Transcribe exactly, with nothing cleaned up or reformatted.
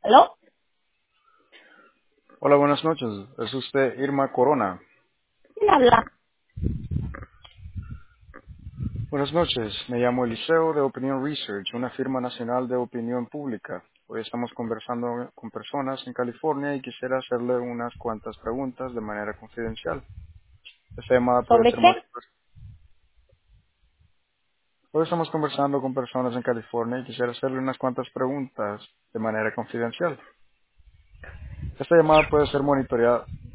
¿Aló? Hola, buenas noches. Es usted Irma Corona. ¿Quién habla? Buenas noches. Me llamo Eliseo de Opinion Research, una firma nacional de opinión pública. Hoy estamos conversando con personas en California y quisiera hacerle unas cuantas preguntas de manera confidencial. Esta llamada puede ¿Sobre ser qué? monitoreada. Hoy estamos conversando con personas en California y quisiera hacerle unas cuantas preguntas de manera confidencial. Esta llamada puede ser monitoreada.